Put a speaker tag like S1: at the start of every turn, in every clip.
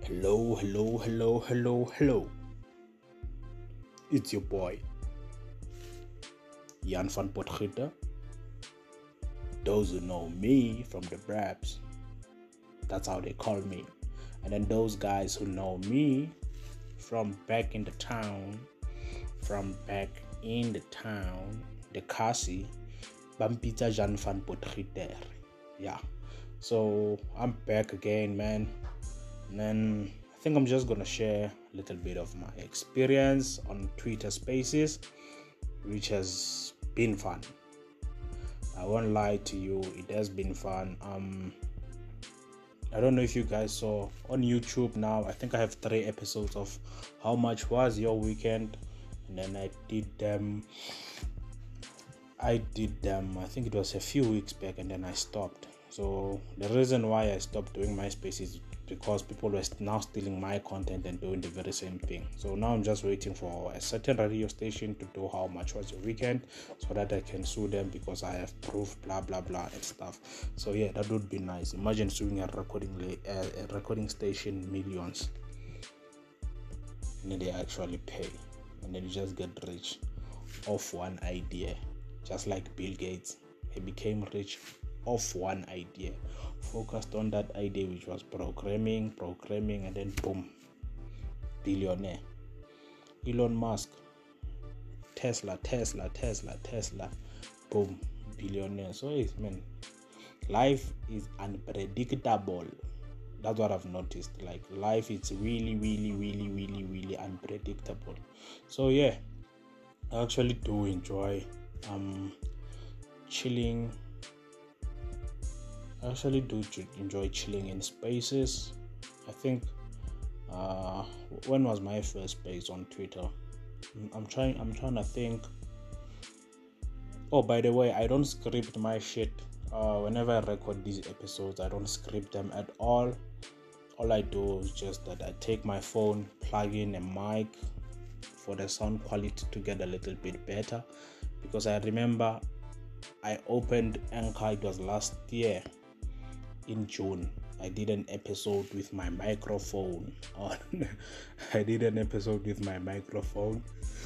S1: Hello. It's your boy, Jan van Potgieter. Those who know me from the Brabs, that's how they call me. And then those guys who know me from back in the town, the Kasi, Bampita Jan van Potgieter. Yeah. So I'm back again, man. And then I think I'm just gonna share a little bit of my experience on Twitter Spaces, which has been fun. I won't lie to you, it has been fun. I don't know if you guys saw on YouTube now. I think I have 3 episodes of How Much Was Your Weekend, and then I did them. I think it was a few weeks back, and then I stopped. So the reason why I stopped doing MySpace is because people were now stealing my content and doing the very same thing. So now I'm just waiting for a certain radio station to do How Much Was Your Weekend, so that I can sue them because I have proof, blah blah blah and stuff. So yeah, that would be nice. Imagine suing a recording station millions, and then they actually pay, and then you just get rich off one idea. Just like Bill Gates, he became rich off one idea, focused on that idea, which was programming, and then boom, billionaire. Elon Musk, Tesla, boom, billionaire. So man, life is unpredictable. That's what I've noticed. Like, life is really unpredictable. So yeah, I actually do enjoy chilling. I actually do enjoy chilling in spaces. I think when was my first space on Twitter? I'm trying to think. Oh, by the way, I don't script my shit. Whenever I record these episodes, I don't script them at all. All I do is just that I take my phone, plug in a mic for the sound quality to get a little bit better. Because I remember I opened Anchor, it was last year in June. I did an episode with my microphone on. I did an episode with my microphone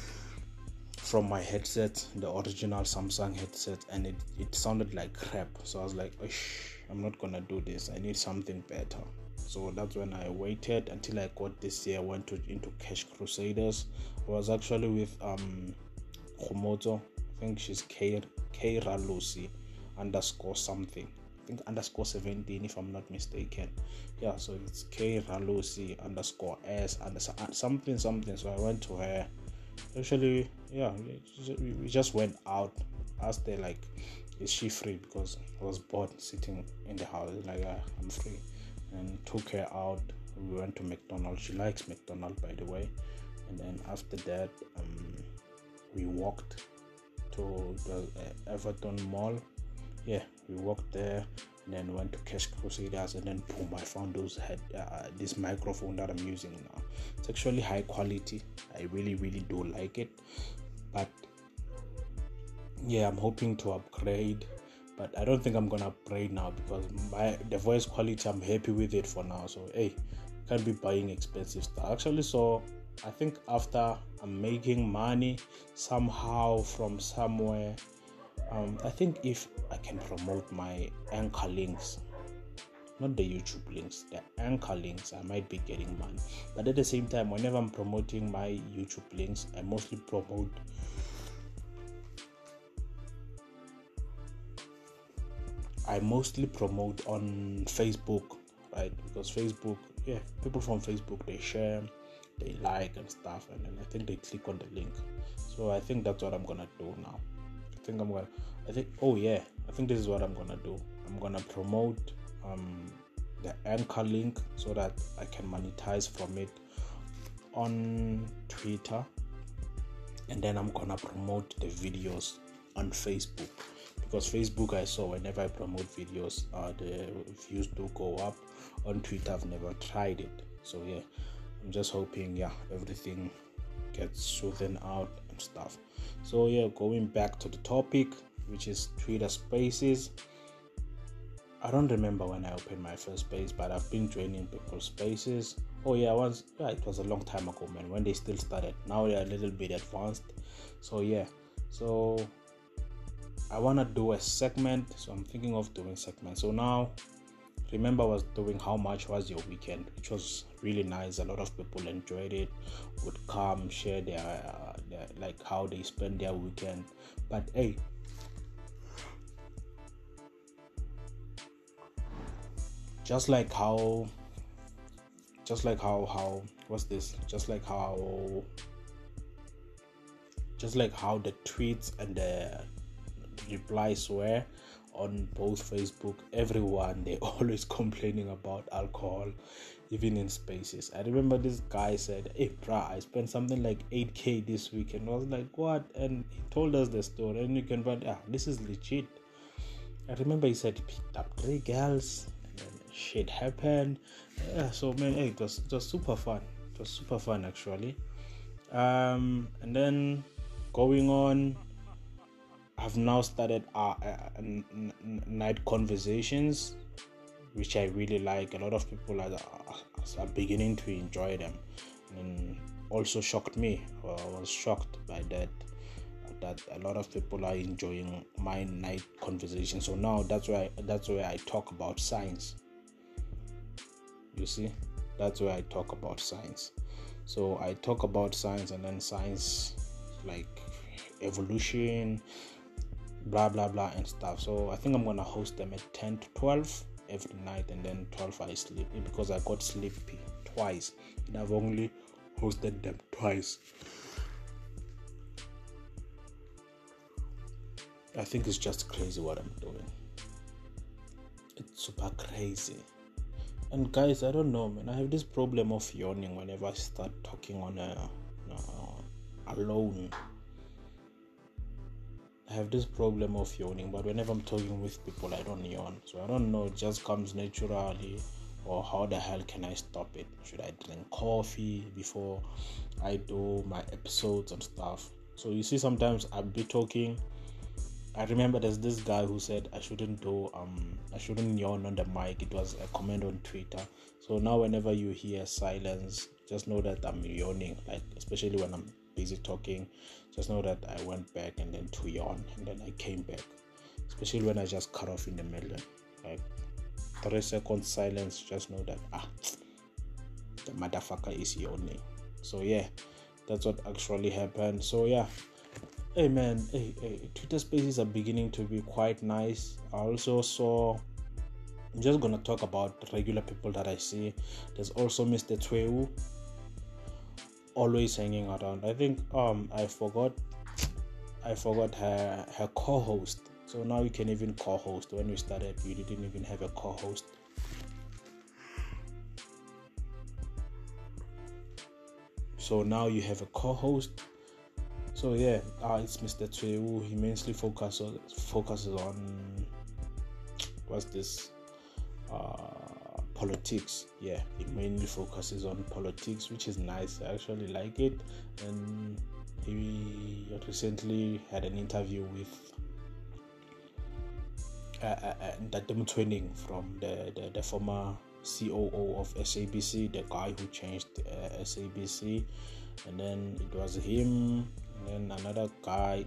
S1: from my headset, the original Samsung headset, and it sounded like crap. So I was like, I'm not gonna do this. I need something better. So that's when I waited until I got this year. Went into Cash Crusaders. I was actually with Khomoto. I think she's Keira Lucy _ something. I think _17 if I'm not mistaken. Yeah, so it's Keira Lucy _S something. So I went to her. Actually, yeah, we just went out. Asked her, like, is she free? Because I was bored sitting in the house. Like, I'm free. And took her out. We went to McDonald's. She likes McDonald's, by the way. And then after that, we walked to the Everton Mall. Yeah, we walked there, and then went to Cash Crusaders, and then boom, I found this microphone that I'm using now. It's actually high quality. I really do like it, but yeah, I'm hoping to upgrade, but I don't think I'm gonna upgrade now because the voice quality, I'm happy with it for now. So hey, can't be buying expensive stuff. Actually, so I think after I'm making money somehow from somewhere, I think if I can promote my Anchor links, not the YouTube links, the Anchor links, I might be getting money. But at the same time, whenever I'm promoting my YouTube links, I mostly promote on Facebook, right? Because Facebook, yeah, people from Facebook, they share, they like and stuff, and then I think they click on the link. So I think that's what I'm gonna do now. I think this is what I'm gonna do. I'm gonna promote the Anchor link so that I can monetize from it on Twitter, and then I'm gonna promote the videos on Facebook, because Facebook, I saw whenever I promote videos, the views do go up. On Twitter, I've never tried it. So yeah, I'm just hoping everything gets smoothened out and stuff. So yeah, going back to the topic, which is Twitter Spaces. I don't remember when I opened my first space, but I've been joining people's spaces. Oh yeah, once, yeah, it was a long time ago, man, when they still started. Now they're a little bit advanced. So yeah, so I wanna do a segment, so I'm thinking of doing segments. So now, remember, I was doing how much was your weekend, which was really nice. A lot of people enjoyed it, would come share their like how they spend their weekend. But hey, just like how what's this? Just like how the tweets and the replies were on both Facebook, everyone, they always complaining about alcohol, even in spaces. I remember this guy said, "Hey bruh, I spent something like 8k this weekend." I was like, what? And he told us the story, and you can find, this is legit. I remember he said he picked up 3 girls and then shit happened. So man, hey, it was super fun. It was super fun actually. And then going on, I've now started night conversations, which I really like. A lot of people are beginning to enjoy them, and also shocked me. I was shocked by that a lot of people are enjoying my night conversation. So now that's where I talk about science. You see, that's where I talk about science. So I talk about science, and then science like evolution, blah blah blah and stuff. So I think I'm gonna host them at 10 to 12 every night, and then 12 I sleep, because I got sleepy twice and I've only hosted them twice. I think it's just crazy what I'm doing. It's super crazy. And guys, I don't know, man, I have this problem of yawning whenever I start talking on alone. I have this problem of yawning, but whenever I'm talking with people, I don't yawn. So I don't know, it just comes naturally, or how the hell can I stop it? Should I drink coffee before I do my episodes and stuff? So you see, sometimes I'll be talking. I remember there's this guy who said I shouldn't yawn on the mic. It was a comment on Twitter. So now whenever you hear silence, just know that I'm yawning. Like, especially when I'm busy talking, just know that I went back and then to yawn, and then I came back. Especially when I just cut off in the middle, like 3 seconds silence. Just know that the motherfucker is yawning. So yeah, that's what actually happened. So yeah. Hey man, Twitter spaces are beginning to be quite nice. I also saw, I'm just gonna talk about regular people that I see. There's also Mr. Tweu, always hanging around. I think I forgot her co-host. So now you can even co-host. When we started, we didn't even have a co-host. So now you have a co-host. So yeah, it's Mr. Tweu. He mainly focuses on what's this? Politics. Yeah, he mainly focuses on politics, which is nice. I actually like it. And he recently had an interview with Datum Twinning, from the former COO of SABC, the guy who changed SABC, and then it was him. And then another guy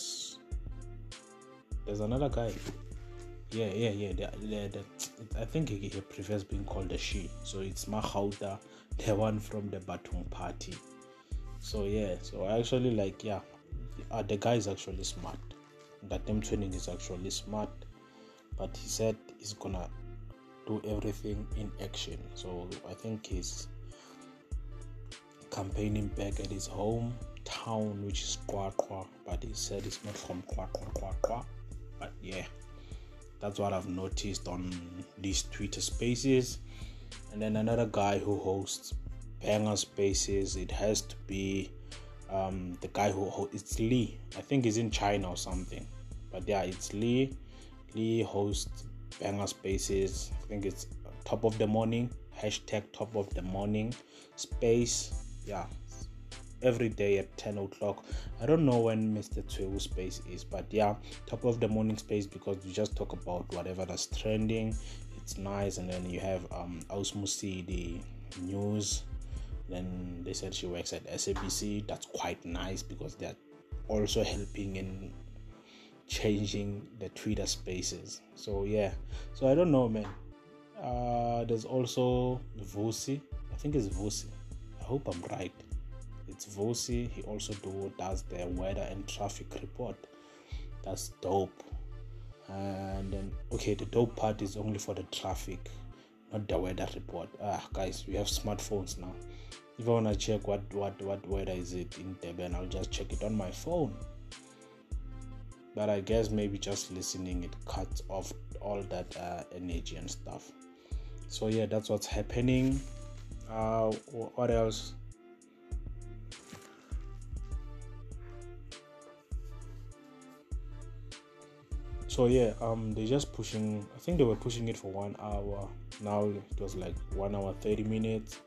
S1: there's another guy. Yeah. I think he prefers being called a she. So it's Mahauta, the one from the Batung party. So yeah, so I actually like, the guy is actually smart. That them training is actually smart, but he said he's gonna do everything in action. So I think he's campaigning back at his hometown, which is QwaQwa, but he said it's not from QwaQwa. But yeah, that's what I've noticed on these Twitter spaces. And then another guy who hosts banger spaces, it has to be the guy who it's Lee. I think he's in China or something, but yeah, it's Lee hosts banger spaces. I think it's top of the morning, #top of the morning space. Yeah, every day at 10 o'clock. I don't know when Mr. Tweu space is, but yeah, top of the morning space, because we just talk about whatever that's trending. It's nice. And then you have Ausmusi, the news. Then they said she works at SABC. That's quite nice because they're also helping in changing the Twitter spaces. So yeah, so I don't know, man. There's also Vusi. I think it's Vusi. I hope I'm right. It's Vusi. He also does the weather and traffic report. That's dope. And then the dope part is only for the traffic, not the weather report. Guys, we have smartphones now. If I wanna check what weather is it in Durban, I'll just check it on my phone. But I guess maybe just listening, it cuts off all that energy and stuff. So yeah, that's what's happening. What else? So yeah, they're just pushing. I think they were pushing it for 1 hour. Now it was like 1 hour 30 minutes.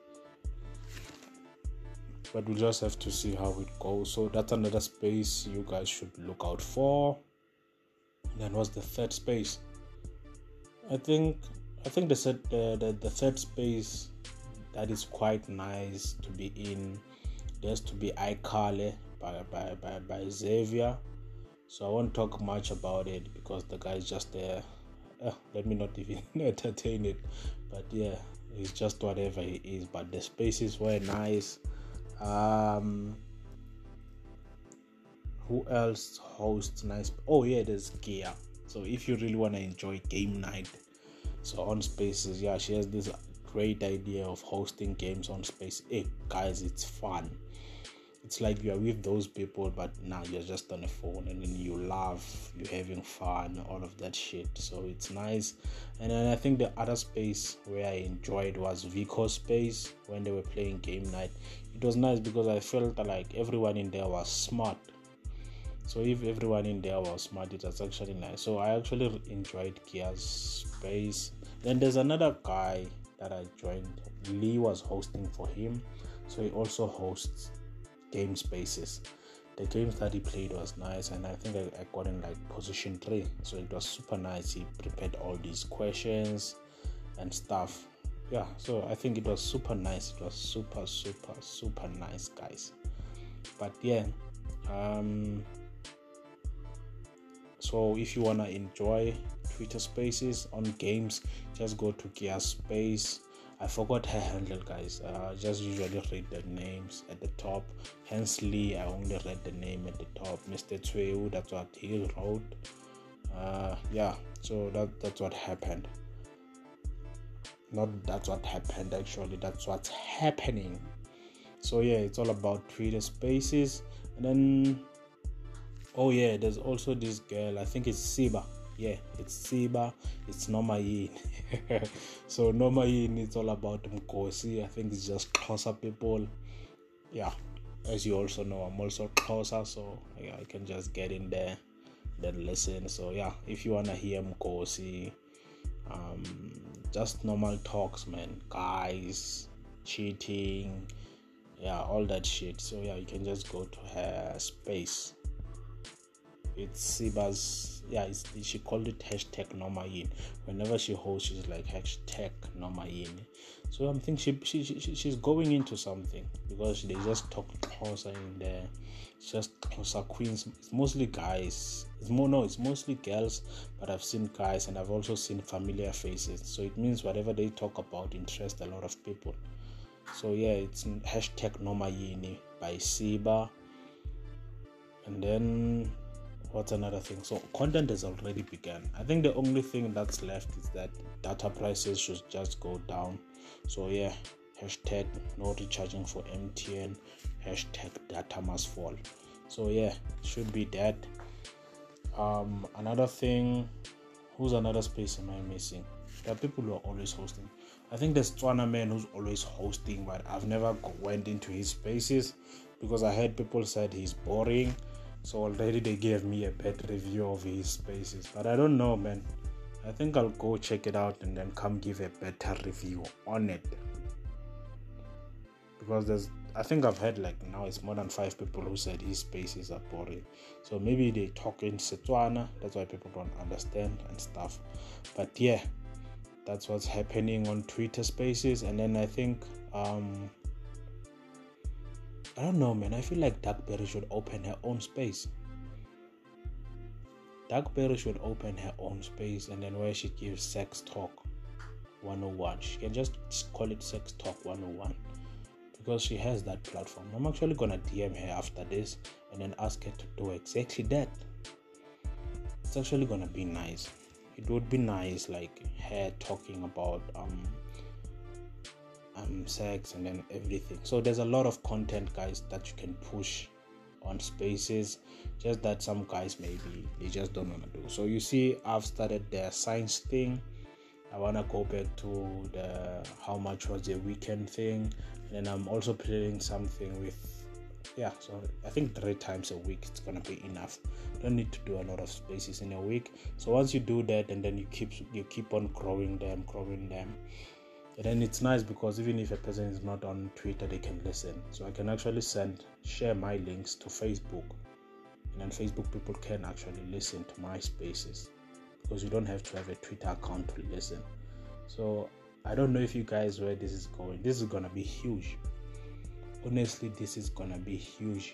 S1: But we'll just have to see how it goes. So that's another space you guys should look out for. Then what's the third space? I think they said the third space that is quite nice to be in. There's to be iCarly by Xavier. So I won't talk much about it because the guy is just there. Let me not even entertain it. But yeah, it's just whatever he is. But the spaces were nice. Who else hosts nice? Oh yeah, there's Gia. So if you really want to enjoy game night, so on Spaces, yeah, she has this great idea of hosting games on Space. Hey guys, it's fun. It's like you're with those people, but now you're just on a phone, and then you laugh, you're having fun, all of that shit. So it's nice. And then I think the other space where I enjoyed was Vico Space when they were playing game night. It was nice because I felt like everyone in there was smart. So if everyone in there was smart, it was actually nice. So I actually enjoyed Kia's space. Then there's another guy that I joined. Lee was hosting for him. So he also hosts game spaces. The games that he played was nice, and I think I got in like position 3. So it was super nice. He prepared all these questions and stuff. Yeah, so I think it was super nice. It was super nice, guys. But yeah, so if you wanna enjoy Twitter Spaces on games, just go to Kia's Space. I forgot her handle, guys. Just usually read the names at the top. Hence Lee, I only read the name at the top. Mr. Tweu, that's what he wrote. Yeah, so that's what happened. Not that's what happened, actually. That's what's happening. So yeah, it's all about Twitter Spaces. And then, oh yeah, there's also this girl. I think it's Siba. Yeah, it's Siba. It's Noma Yin. So Noma Yin, it's all about Mkosi. I think it's just Xhosa people. Yeah, as you also know, I'm also Xhosa, so yeah, I can just get in there, then listen. So yeah, if you wanna hear Mkosi, just normal talks, man. Guys, cheating, yeah, all that shit. So yeah, you can just go to her space. It's Siba's, yeah, she called it hashtag Nomayin. Whenever she hosts, she's like hashtag Nomayin. So I'm thinking she's going into something, because they just talk Xhosa in there. It's just Xhosa queens. It's mostly guys. It's mostly girls, but I've seen guys, and I've also seen familiar faces. So it means whatever they talk about interests a lot of people. So yeah, it's hashtag Nomayini by Siba. And then what's another thing? So content has already begun. I think the only thing that's left is that data prices should just go down. So yeah, hashtag no recharging for MTN, hashtag data must fall. So yeah, should be that. Another thing, who's another space am I missing? There are people who are always hosting. I think there's Tswana Man who's always hosting, but I've never went into his spaces because I heard people said he's boring. So already they gave me a bad review of his spaces. But I don't know, man. I think I'll go check it out and then come give a better review on it. Because I think I've had like now it's more than 5 people who said his spaces are boring. So maybe they talk in Setswana, that's why people don't understand and stuff. But yeah, that's what's happening on Twitter Spaces. And then I think I don't know, man. I feel like Duckberry should open her own space. Duckberry should open her own space, and then where she gives Sex Talk 101. She can just call it Sex Talk 101 because she has that platform. I'm actually gonna DM her after this and then ask her to do exactly that. It's actually gonna be nice. It would be nice, like her talking about sex and then everything. So there's a lot of content, guys, that you can push on Spaces, just that some guys maybe they just don't want to do. So you see, I've started the science thing. I want to go back to the how much was the weekend thing, and then I'm also planning something with so I think 3 times a week it's gonna be enough. Don't need to do a lot of Spaces in a week. So once you do that, and then you keep on growing them, and then it's nice because even if a person is not on Twitter, they can listen. So I can actually share my links to Facebook, and then Facebook people can actually listen to my Spaces because you don't have to have a Twitter account to listen. So I don't know if you guys where this is going. This is gonna be huge. Honestly, this is gonna be huge.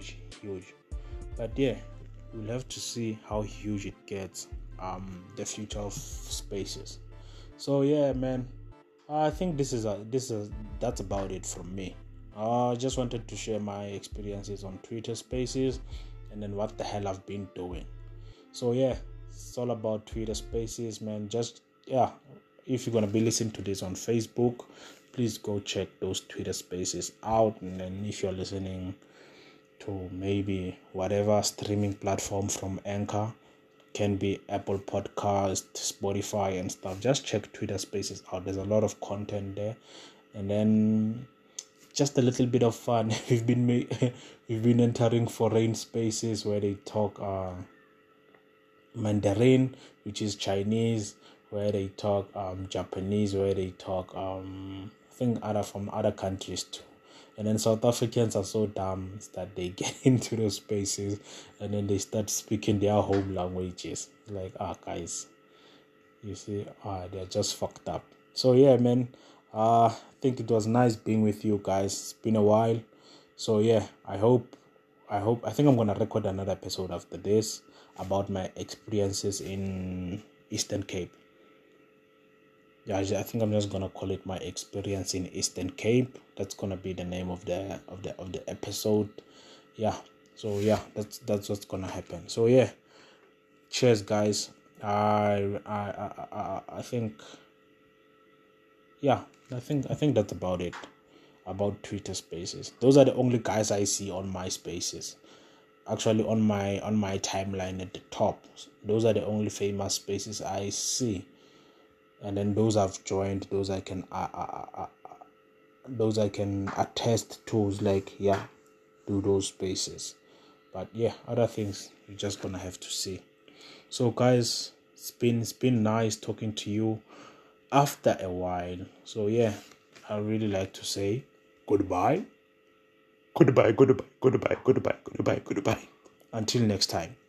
S1: But yeah, we'll have to see how huge it gets. The future of Spaces. So yeah, man. I think that's about it from me. I just wanted to share my experiences on Twitter Spaces and then what the hell I've been doing. So yeah, it's all about Twitter Spaces, man. Just if you're gonna be listening to this on Facebook, please go check those Twitter Spaces out. And then if you're listening to maybe whatever streaming platform from Anchor, can be Apple Podcast, Spotify and stuff, just check Twitter Spaces out. There's a lot of content there, and then just a little bit of fun. we've been entering foreign spaces where they talk Mandarin, which is Chinese, where they talk Japanese, where they talk I think from other countries too. And then South Africans are so dumb that they get into those spaces and then they start speaking their home languages. Like, guys, you see, they're just fucked up. So yeah, man, I think it was nice being with you guys. It's been a while. So yeah, I think I'm gonna record another episode after this about my experiences in Eastern Cape. Yeah, I think I'm just gonna call it my experience in Eastern Cape. That's gonna be the name of the episode. Yeah. So yeah, that's what's gonna happen. So yeah, cheers, guys. I think I think that's about it about Twitter Spaces. Those are the only guys I see on my Spaces. Actually, on my timeline at the top, those are the only famous Spaces I see. And then those I've joined, those I can attest to, like do those Spaces. But yeah, other things you're just gonna have to see. So guys, it's been nice talking to you after a while. So yeah, I really like to say goodbye. Until next time.